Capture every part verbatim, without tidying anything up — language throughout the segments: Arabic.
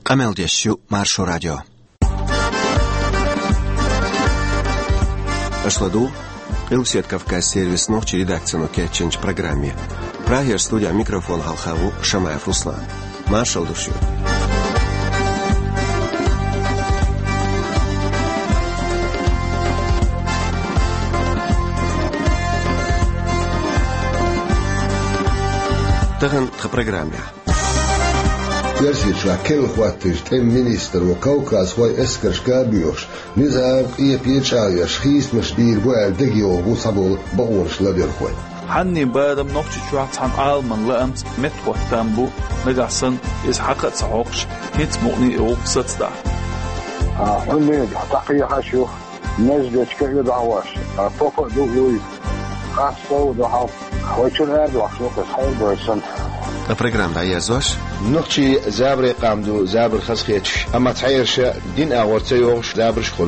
Qameldeshu Marsho Radio. Ашладу, Илсет Кавказ сервис ночи редакцию Кетченч программе. Прагер студия микрофон Халхаву Шамаев Руслан. Маршал душу. Таган в программе. Ярсича келхватиш тем министр во Кавказ хой эскерш габюш. Низар и пьечаяш хисмеш бир буэр дегио гусабол баурш ладерхой. حني بادم نقطة شوات عن عالم لأمس متوه تنبو مجاسن إز حقت سعوقش هيت مغني أوقصت دا حني تقية حشو نجد كيف دعواش طوفق دو يوي قاسو دعو ويشون هاد وحشوق الحول برسن البرنامج ده يزوش نقطة زابر قامدو زابر خسخيتش أما تعيرش دين أورتي يوش زابر شخل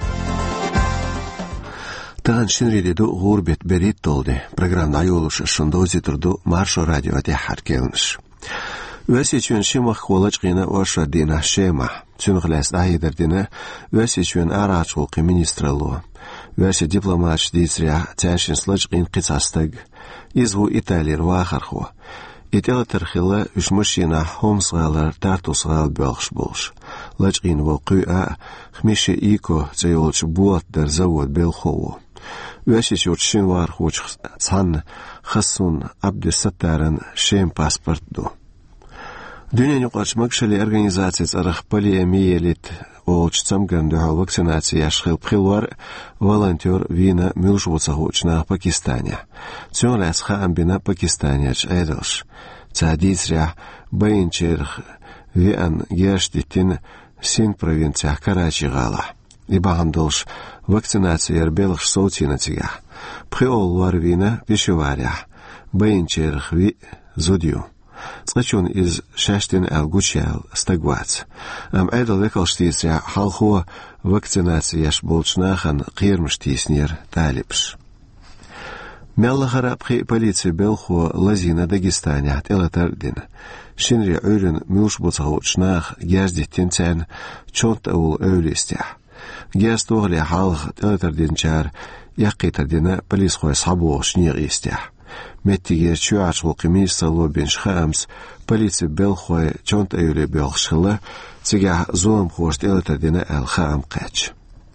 Таган шинриде гурбет берит толде. Программа айолуш шондози турду Маршо радио те харкелнш. Весичен шимах холачгина оша дина шема. Цюнглас айдердина весичен арачулки министрало. Весе дипломат дицря тяшин слачгин қицастаг. Изву Италия вахархо. Итала тархила ушмашина хомсгалар тартусгал белш болш. Лачгин вокуа хмиши ико цеолч буат дер завод белхово. Весич учшин вархуч цан хасун Абдусаттаран шем паспорт ду. Дюня нюкач макшали организации царах полиэмиелит олч цамганду вакцинация шхил пхилвар волонтер вина милшвуцахучна Пакистане. Цёнлас хаамбина Пакистанеч айдалш. Цадицря бейнчерх виан гештитин син провинция Карачи гала. И багандолш вакцинация ербелш соутина тига. Пхиол варвина пишеваря. Бейнчерх ви зудю. Скачун из шаштин алгучал стагвац. Ам айдал векалштисря халхуа вакцинация шболчнахан қирмштиснер талипш. Мяллахара пхи полиция белху лазина Дагестане телатардин. Шинри уйрен мюшбуцахучнах гяздиттин цен чонт аул öylistях. Гястогли халх телатардин чар яқитардина полис хой сабу шниристях. Меттигер чуач волкимис салобинш хамс полиция белхой чонт öyle белхшыла цигя зулам хош телатардина ал хам қач.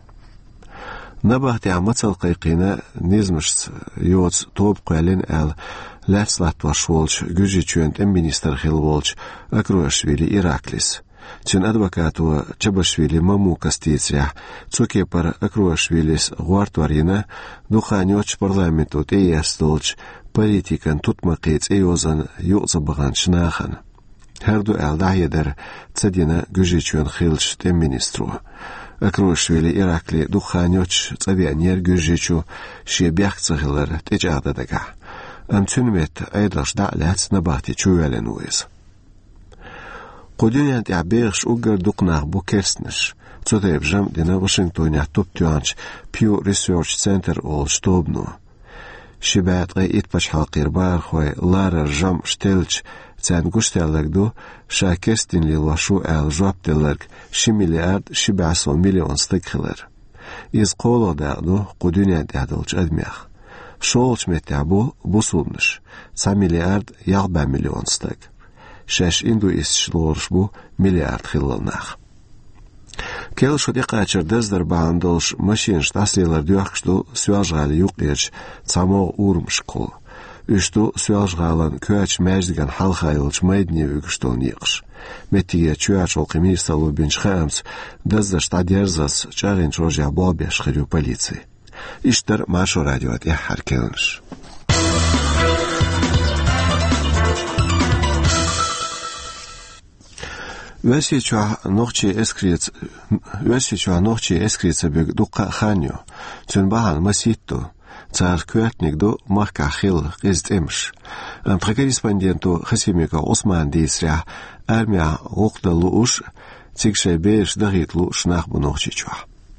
نبهت عمتل قيقينا نزمش يوز توب قالين ال لاتسلات وشولش جوجي تشوينت ام مينستر خيلولش اكروشвили Ираклис. Тен адвокату Чабашвили маму кастицря цуке пар акروشвилис гвартварина духанёч парламенту теястолч политикан тутмакыц эйозан юзабаган шнахан. Харду алдайдер цадина гужи тшуен хилч тем министру. Акрошвили Иракли духанёч цавянер гужичу шебях цахилар течададага. Амцунмет айдаш даляц набахти чуяленуиз. Quduniyat yabirsh ugar duqnaq bu kerstnish. Цотеб жам дина Вашингтоне топтюанч Pew Research Center ол штобну. Шибат гай итпаш халқир бар хой лара жам штелч цан гушталлагду шакестин лилашу ал жаптелларг ши миллиард шибасо миллион стыкхилар. Из қолодаду quduniyat ядылч адмях. Шолч метабу бусулныш. Ца миллиард ялба миллион стык. شش ایندو استشلورش بو میلیارد خیلی نخ. کل شدی قاچر دست در باندولش ماشینش تاسیلر دیوخشتو سوالجغالی یوقیرش تامو اورمش کل. اشتو سوالجغالان کوچ مجدگان حلخایلش میدنی وگشتو نیقش. متیه چوچ القمیر سالو بینش خامس دست داشت دیرزاس چارین روزیا بابیش خیلی پلیسی. ایشتر ماشو رادیوات یه حرکلنش. Весича ночи эскриц, весича ночи эскрица бег дука ханю, цунбахан маситто, цар квятник до махка хил издемш. Прекорреспонденту Хасимика Осман дисря армия уqda луш цикше беш дагит луш нах бу ночича.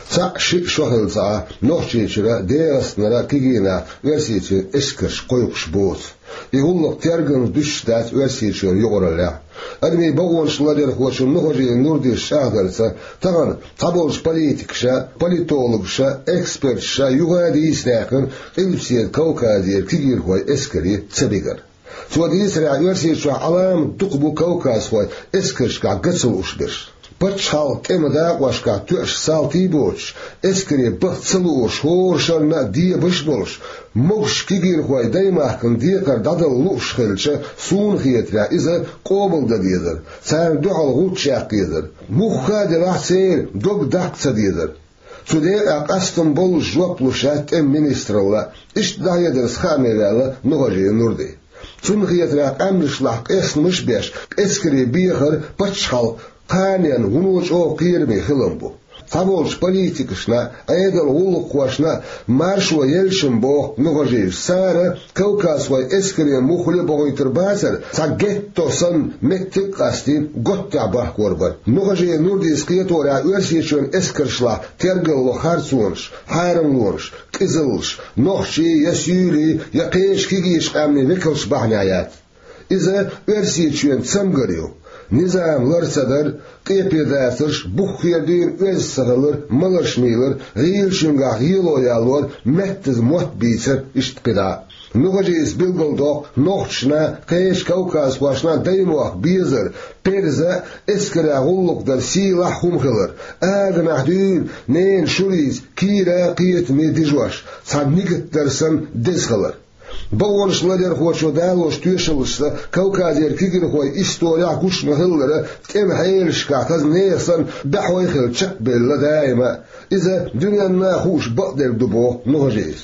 سا شيء شغل سا نوشي شرا ديرس نرا كيجينا ورسيتي اسكش قيقش بوت يقول لك ترجم دش دات ورسيتي يقرا لا أرمي بقولش لدير خوش نخرج نوردي الشاغر سا طبعا طبولش بوليتيك شا بوليتولوج شا اكسبرت شا يغادي يستاكن إلبسيت كوكازير كيجير هوي اسكري تسبيقر سوادي سرع ورسيتي علام تقبو كوكاز هوي اسكرش كا قصل وشبرش بتشال كم داق واشكا توش سالتي بوش اسكري بتسلوش هورشنا دي بشبلش موش كيجير هواي دايما كن ديكر دادل لوش خلش سون خيترا إذا قابل دديدر سار دعال غوت شاقيدر مخا دراح سير دوك داق سديدر سودير أقاستن بول جواب لشات ام منسترلا إش دا يدرس خامي لالا نغجي نوردي سون خيترا أمرش لحق اسم مش بيش اسكري بيخر بتشال قانيان ونوش او قيرمي خلنبو تابولش بوليتيكشنا ايدل ولقواشنا مارشو يلشن بو نغجيش سارة كوكاس واي اسكري مخلي بغي ترباسر ساقيتو سن مكتك قاستين قطع باه قربر نغجي نوردي اسكيتو را ورسيشون اسكرشلا ترقل لو خارسونش حارم لونش كزلش نوخشي يسيولي يقيش كيجيش قامني وكلش بحنايات إذا ورسيشون تسمقريو نظام لرسدر قيبي داسرش بخيردين öz sığılır, mılırşmıyılır, gıyılşınga gıyıloyalır, mettiz mot biyser iştqida. Nuğacıyız bilgıldoq, noqçına, qeş Kavkaz başına daymoq bizir, perze eskire gulluqdar silah humqılır. Ağınah düğün, neyn şuriz, kira qiyetmi dijwaş, sadnigittarsan dizqılır. Бауырш ладер хочо дало штюшелса Кавказер кигер хой история кушна хиллера кем хайлшка хазнесан бахой хилчак белла дайма إذا دنيا ناخوش بقدر دبو نهجيز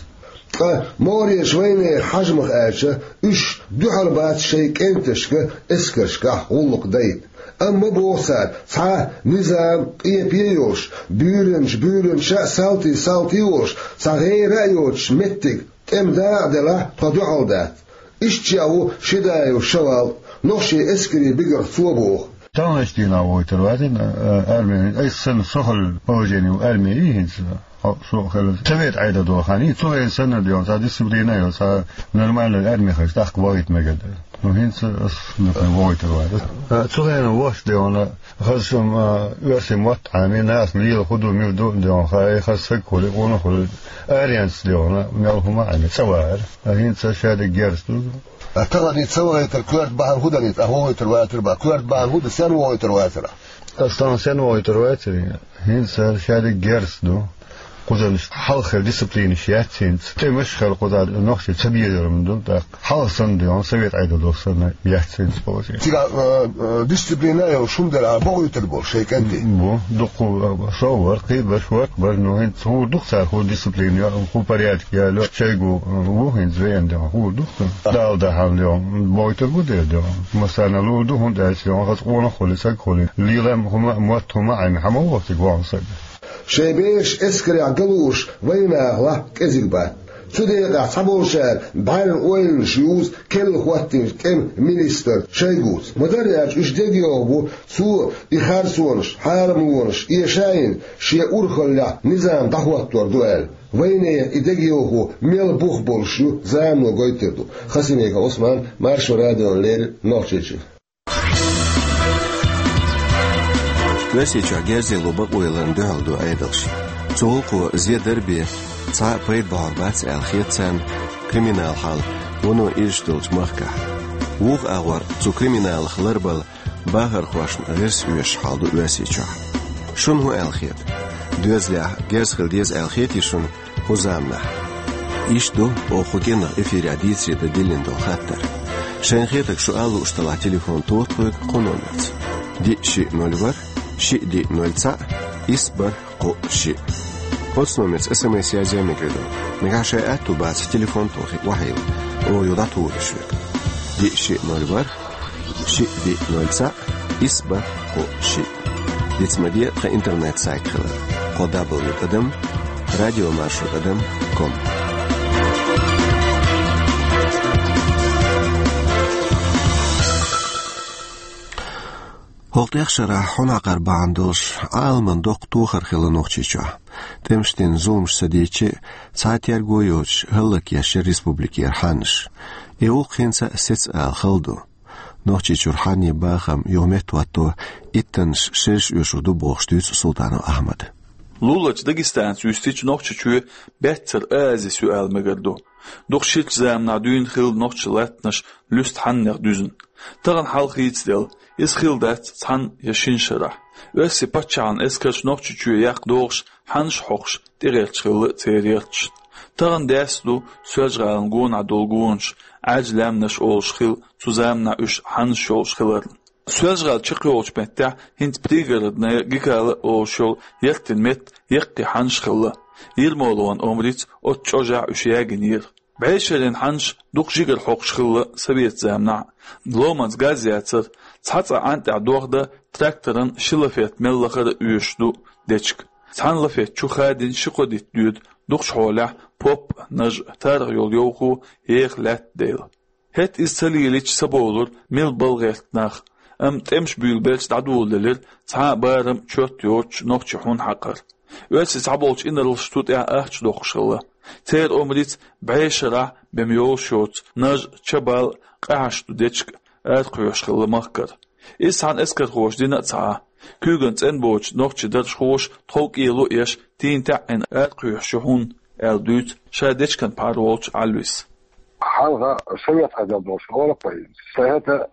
موري شويني حجمخ آشة إش دحر بات شيك انتشك اسكرشكا غلق دايد أما بوصار صح نظام إيبيوش بيرنش بيرنش سالتي سالتيوش صغير رأيوش متك كم دا دلا تدعو دات إشتياو شدايو شوال نوشي اسكري بيجر ثوبوخ تانشتينا ويترواتين أرمين أي سن سهل بوجيني وأرميني هنس سوخل سويت عيدا دوخاني سوي سنة ديون سا ديسبلينا يو سا نورمال الأرمي خش تاخ وايت مجد وهنس نفن ويترواتين سوغينا واش ديون خشم يرسم وات عامي ناس ليل خدو ميودو ديون خاي خسك كولي قونو خل أريانس ديون ميالهما عامي سوار هنس شاد جيرستو تغني تسوي تركوات بعض هودا نيت أهو يترواتر بقى كوات بعض هودا سنو يترواتر أصلا سنو يترواتر هنس شاد جيرستو قدر حلقة ديسبلين شياتين تمش خل قدر نقش تبيير من دون ده حلقة ديون سويت عيد دوسنا يحسين سبوزي تيجا ديسبلينا يو شو مدرع بقول تربول شيء كنتي بو دقو صور قيب شوك برنو هن هو دكتور هو ديسبلين يا هو بريات يا لو شيء هو هن زين ده هو دكتور دال ده هم اليوم بويتر بده ده مثلا لو ده هون ده يوم خاص قونا خلص خلص ليلهم هم موتهم عين هم وقت قوانص شيبيش اسكري عقلوش وينا الله كذبات سوديقع صبوشار بعين اوين شيوز كل خواتين كم مينستر شيغوز مدرياج اش ديغيوبو سو يخارسونش حارمونش يشاين شي اورخلا نظام دحواتور دوال ويني اديغيوهو ميل بوخ بولشو زامو غويتدو خاسينيغا عثمان مارشو راديو لير نوتشيچ Весича герзи лоба уйлан дөхалду айдалш. Цоолку зедерби ца прейд бахарбац алхиетсан криминал хал воно иштулч махка. Ух агвар цу криминал хларбал бахар хвашн рес уеш халду весича. Шун ху алхиет. Дуэзля герз хилдез алхиет ишун хузамна. Ишду о хугена эфириадиции да дилиндо хаттар. Шенхетак шуалу уштала телефон тотпык кономец. Ди ши нольвар شي دي نولца إسبر قو شي подсномец смс связи мигреду нагаше ату бац телефон тохи вахил о юдату швек ди ши нольвар ши ди нольца إسبر قو شي дицмадия ха интернет сайт хила qodabl qadam radio marshru qadam com هولت يخشرا حنا قرباندوش عالمن دوق توخر خلا نوخشيشا تمشتين زومش سديتشي ساعت يرغويوش هلك يش ريسبوبليكير حانش ايول خينسا سيتس آل خلدو نوخشيشور حاني باخم يومت واتو اتنش شرش يوشو دو بوغشتوز سلطانو أحمد لولاج داغستان سوستيچ نوخشيچو بهتر ازي سؤال مگردو دوخشيت زامنا دون خيل نوخشلاتنش لست حنر دوزن ترن حلقيتدل is خيلدات تان يشين شرح وسي باتشان اسكش نوخشيچو ياق دوغش حنش خوخش ديريلچخل تيريلچ ترن داسلو سوجرالن گون ادولگونش عجلامنش اولشخيل زامنا اش حنش اولشخيلر سوجرال چقيوچ بتا هنت بريگردنا گيكال اولشول يقتن مت يقي حنش خلا يلمولون امريت اوچوجا اشياگنير بعيشرين حنش دوق جيگر خوخش خلا سبيت زامنا لومانز گازياتر تاتا انت دوغدا تراكتورن شلفيت ملخر يوشدو دچك تان لفيت چوخادين شقوديت دود دوخش حولا بوب نج تارغ يول يوخو يخ لات ديل هت استليليچ سبولور ميل بلغيتناخ ام تمش بيلبلش دادوللر تا بارم چوت يوچ نوخچ حون حقر ويس تعبولچ انرلشتوت يا اخچ دوخشلا تير امريت بعيشرا بميول شوت نج چبال قاشتو دچك اتقيوش خلا مخكر is han esker خوش دينا تا كوغنت ان بوچ نوخچ درش خوش توق يلو يش تين تا ان اتقيوش شهون ال دوت شادچ كان بارولچ الويس حلقة سويت هذا الدوش ولا طيب سهت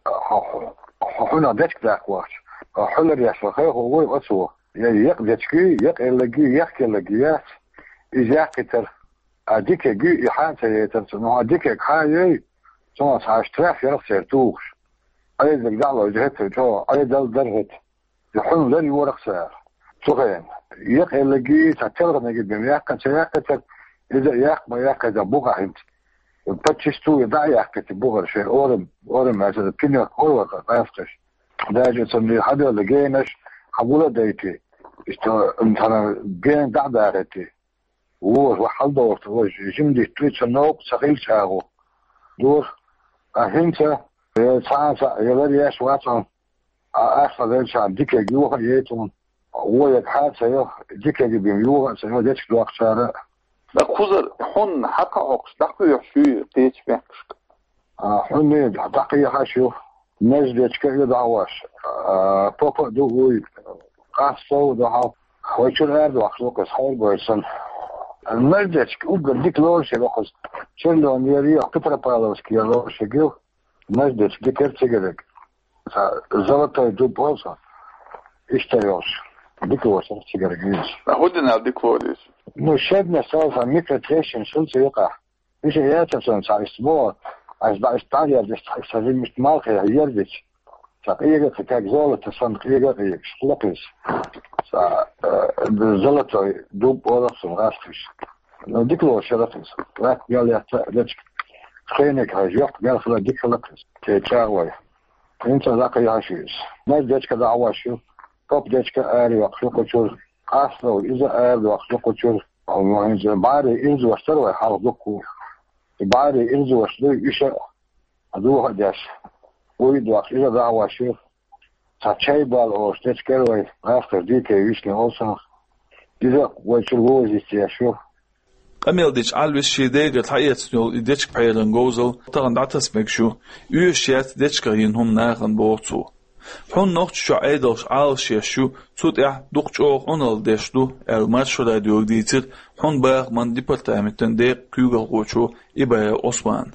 حنا دچك داخواش حلر يشخه هو واسو يق دچكي يق لغي يق لغيات إذا كتر أديك جي يحان سيتر سنو أديك حاجي سنو ساشتراف يرق سيرتوش أي ذلك دعوة جهته جو أي دل درهت يحون ذلك ورق سير سوغين يق لغي تتلغ نجد بمياق كان سياقتر إذا ياق ما ياق إذا بوغا هنت بتشتو يدع ياق كتبوغا شيء أورم أورم هذا كنيا قوة قافتش داجة سنو حدا لغينش حبولة دايتي استو انتنا بين دع دارتي وور وحال دورت وش جمدي تويتش نوق سخيل شاغو دور أهنتا سانسا يلرياش واتن أخذ ذلك عن ديكا جوها يتون ويك حاد سيو ديكا بيميوها سيو ديتش دوق شارع لا خوزر حن حقا أقص دقو يحشو تيتش بيحكشك حن دقي حشو نجد يتشكا يدعواش بوبا دوغوي قاصو دعو ويشور هذا وحشوك اسحول بويسن المجدك أوجد ديك لورش يلوخز شلو نيري أكتر بالوس كي لورش يجيو مجدك ديك إرتجلك زلطة يدوب بوسا إشتريوش ديك لورش إرتجلك جيش هودنا ديك لورش نو شدنا سالفة ميكروتريشن شلت يقع إيش ياتسون سال إسبوع عايز بقى إستعجل بس إستعجل مش مالك يردش فقيقة فتاك زولة تصن قيقة قيقة شلقش زلطة دوب ورقص غاسفش ديك لو شرطس راك قال يا لتش خينك هاجوق قال خلا ديك خلقس تيتشاوي انت ذاك يا شيش ما ديك كذا عواشو توب ديك اري وخلق شور اصلا اذا اري وخلق شور او ما انزل باري انزل واشتروا حافظكو باري انزل واشتروا ايش ادو هداش ويدو اذا دعواشو تشايبال او ستيتشكروي after ديك يشني also إذا ويشلوه يستيشوا أميل ديش على الشيء ده قد حقيقة سنول ديشك بحيرن جوزل طغن دعتس مكشو يوشيات ديشكرين هم ناغن بورتو حون نوخت شو عيدوش على شيشو تود اح دوخت اوغ اونال ديشتو الماتشو راديو ديتر حون باغ من ديبارتامنتن ديق كيوغل غوشو إبايا عثمان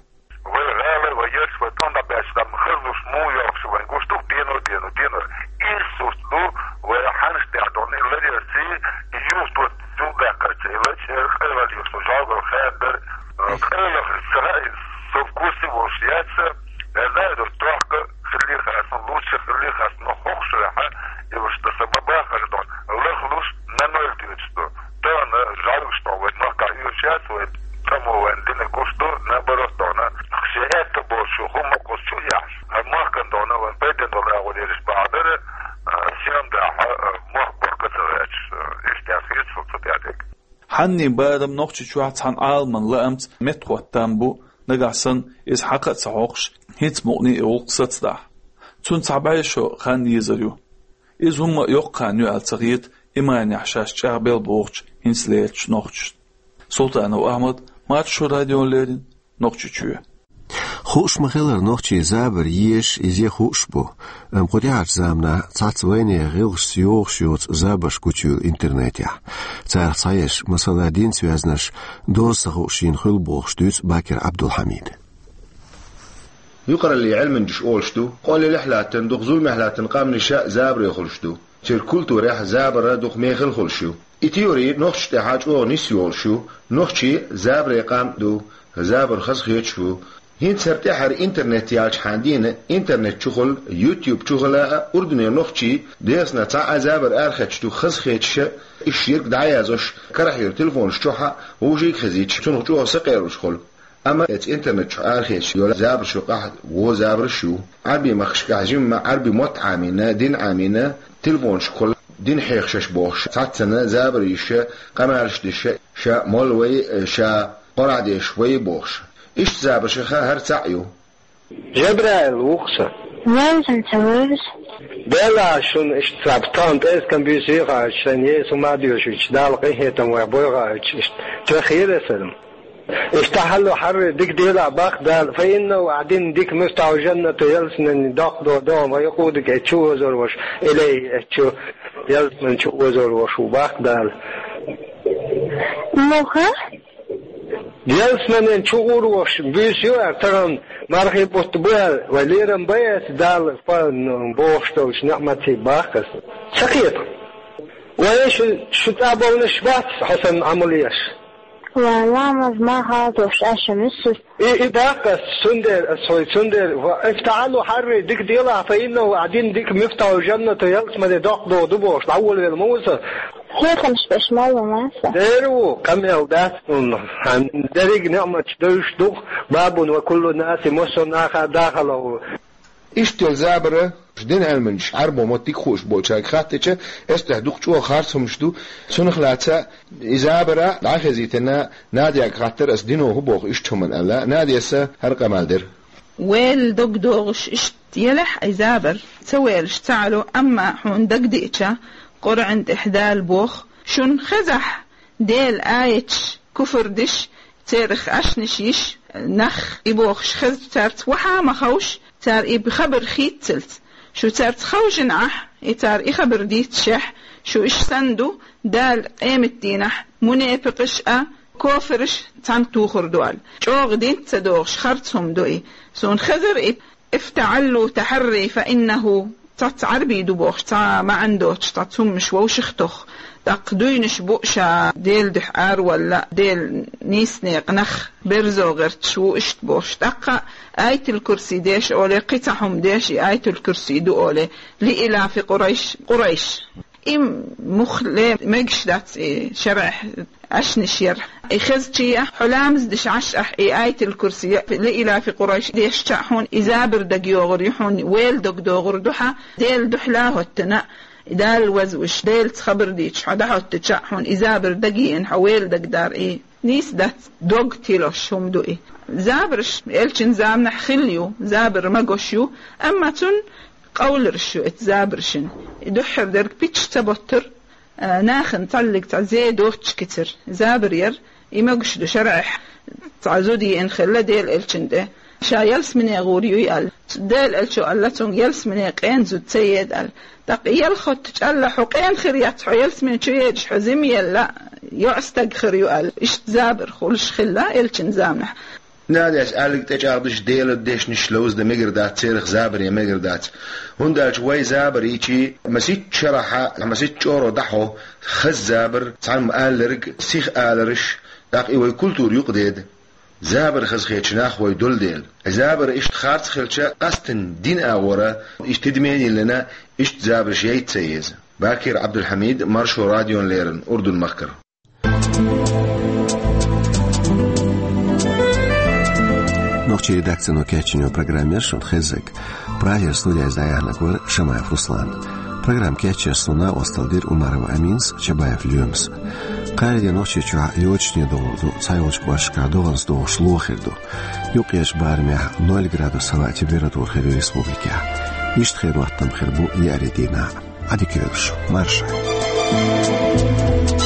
حني بارم نوخش شوات عن عالمن لأمت متوت تامبو نجاسن إز حقت سعوقش هيت مغني أول قصة تون تعبايشو خان يزريو إذ هم يقان يعال صغيت إيمان يحشاش شعبيل بوغش هنسليتش نوخش سلطان وأحمد ماتشو راديو ليرين نوخش چوه خوش مخيلر نوخشي زابر يش إزي خوش بو أم قديعش زامنا تعطويني غيلش سيوخ شيوت زابش كوتشو الانترنت يح تعرف صايش مسألة دين سوازنش دوس خوشين خل بوغش دوت باكر عبد الحميد يقرأ اللي علم جش أولشتو قال لي لحلاتن دوغ زول محلاتن قام نشاء زابر يخلشتو تير كلتو ريح زابر دوغ ميخل خلشو إتيوري نوخش تحاج أو نسيولشو نوخشي زابر يقام دو زابر خز خيتشو هين سرتحر انترنت يالش حاندين انترنت شغل يوتيوب شغل أردني نوخشي ديسنا تاع زابر أرخشتو خز خيتش الشيرك دعيازوش كرحير تلفون شوحة وجيك خزيتش تنخجوه سقيروش خل أما الإنترنت شو أرخيش يولا زابر شو قاعد و زابر شو عربي مخش قاعدين مع عربي موت عامينا دين عامينا تلفون شكل دين حيخشش بوش ساتنا زابر يشة قمارش دشة شا مولوي شا قرعد شوي بوش إيش زابر شخا هر سعيو جبرائيل وقصة وين تسويش بلا شون إيش ترابطان تأس كان بيسيقا شان يسو ما ديوش إيش دالقي هيتم ويبويغا إيش تخير سلم استحلوا حر ديك ديلا باخدال فإنه قاعدين ديك مستعجلنا يلسن داق دو دوم ويقودك اتشو وزور وش إلي اتشو يلسن شو وزور وش وباخدال موخا يلسن شو وش بيسيو ارتران مرخي بوستبوال وليرن بيس دال فان بوشتوش نعمتي باخس سقيط ويش شو تابعون الشبات حسن عمليش والله ما هذاش أشمس إيه باقة سندر سوي سندر افتعلوا حر ديك ديلا فإنه قاعدين ديك مفتاح الجنة يلقس ما داق دو دبوش الأول الموسى هيك مش بش مرة ماسة ديرو كم يودات عن دريق نعمة دوش دوخ باب وكل الناس مسون آخر داخله إشتل زابرة دين علمنش عربو متيك خوش بوشاك خاتتش استهدوك شو خارسهم شدو سنخلاتا زابرة عاخزيتنا نادي خاطر اس دينو هبوخ اشتمن الله نادي اسا هرقا مالدر ويل دوغ دوغش اشت يلح اي زابر سويلش تعالو اما حون دق ديتشا قر عند احدال بوخ شون خزح ديل آيتش كفر دش تارخ اشنشيش نخ يبوخش خز تارت وحا مخوش تار إي بخبر خيت تلت شو تار تخوجن عح إتار إي خبر ديت شح شو إش سندو دال قيمة دينح منافقش أ كوفرش تان توخر دوال جوغ دين تدوغش خرطهم دوئي سون خزر إي افتعلوا تحري فإنه تات عربي دوبوخش تا ما عندوش تاتهم مش ووشختخ تقدوينش بوشا ديل دحار ولا ديل نيسنيق نخ برزو غرت شو اشت بوش تقا آية الكرسي ديش أولي قطعهم ديش آية الكرسي دو أولي لإلا في قريش قريش إم مخلي مجش دات شرح أشنش يرح إخذتي حلامز دش عشح آية الكرسي لإلا في قريش ديش تحون إزابر دقيوغر يحون ويل دق دوغر دوحا ديل دحلاه التناء دال وزوش ديل تخبر ديش حدا حط تشحون إزابر دقيين حويل دق دار إيه نيس دات دوغ تيلوش هم دو إيه زابرش إلشن زامنا خليو زابر مقوشيو أما تن قول رشو اتزابرشن دحر درك بيتش تبطر آه ناخن طلق تعزي دوتش كتر زابر ير يمقش دو شرح تعزودي إن خلا ديل إلشن ده شا يلس من يغوريو يقال ديل إلشو قالتون يلس من يقين زود سيد قال دق يلخد تجعل حقين خريات حيلس من شو يدش حزم يلا يعستغفر يقال إش زابر خلش خلا إلشن زامنح نادي أسألك تجاردش ديل ديش نشلوز ده مقردات سيرخ زابر يا مقردات هندالش وي زابر يجي مسيت شرحة مسيت شورو دحو خز زابر تعلم آلرق سيخ آلرش داقي وي كولتور يقدد زابر خز خيتش ناخ وي دول ديل زابر إشت خارت خلشة قستن دين آورا إشت تدميني لنا إشت زابر شيء تسيز باكر عبد الحميد مرشو راديو ليرن أردن مخكر Ногчи редакцию кеченю программершун хезек. Правер студия издаяна гор Шамаев Руслан. Программ кече слуна осталдир Умаров Аминс Чабаев Люмс. Кайде ногчи чуа йочни долду цайоч башка долан сдо шлохерду. Юкеш бармя ноль градусова температура в республике. Ишт херу аттам хербу яридина. عدي كده بشو مارشا